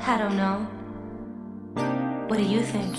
I don't know. What do you think?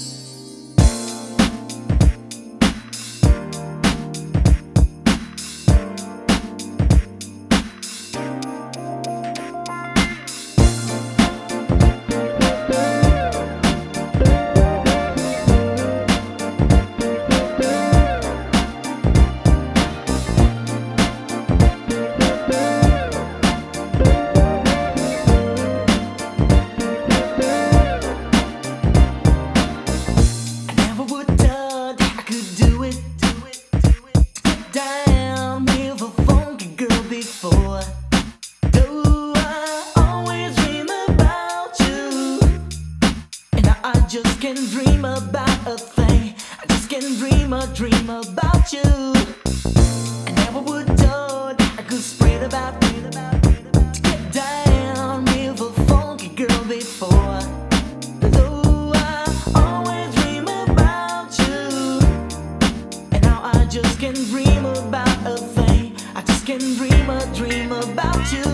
Just can dream about a thing. I just can dream about you. I never would thought I could spread about to get down with a funky girl before. Though I always dream about you, and now I just can dream about a thing. I just can dream about you.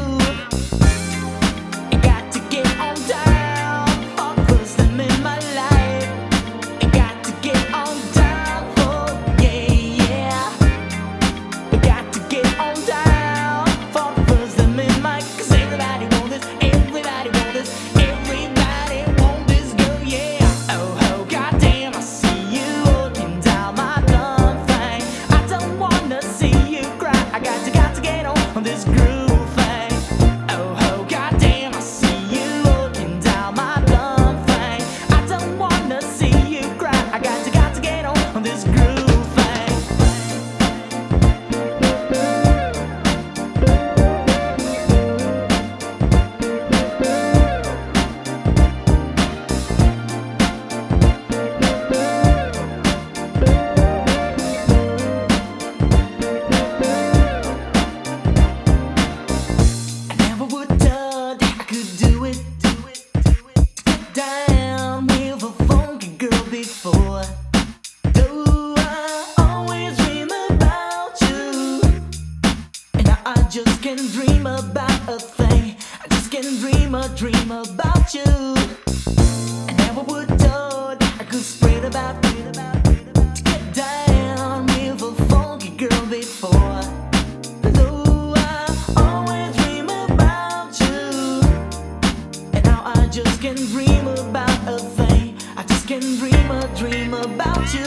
I got to get on down for cause them in my life. I got to get on down for yeah. I got to get on down for cause them in my cause everybody want this, everybody want this, everybody want this girl, yeah. Oh goddamn, I see you looking down my dumb thing. I don't wanna see you cry. I got to get on this groove. Just can dream about a thing. I just can dream about you. I never would thought I could spread about to get down with a funky girl before. Though I always dream about you, and now I just can dream about a thing. I just can dream about you.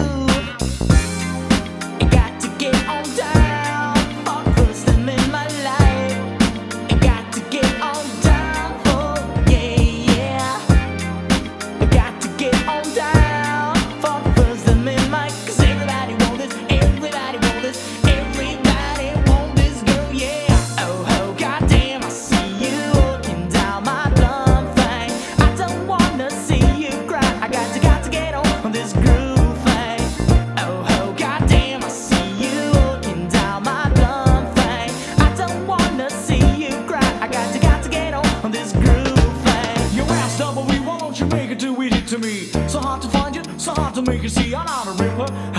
I got to get on down for cause them in my life. I got to get on down for yeah. I got to get on down for cause them in my cause everybody want this, everybody want this, everybody want this girl, yeah. Oh goddamn, I see you looking down my dumb thing. I don't wanna see you cry. I got to get on this groove thing. Oh goddamn, I see you looking down my dumb thing. I don't wanna see you cry. I got to get on this groove thing. Your ass double, why won't you make it too easy to me? So hard to find you, so hard to make you see. I'm not a ripper.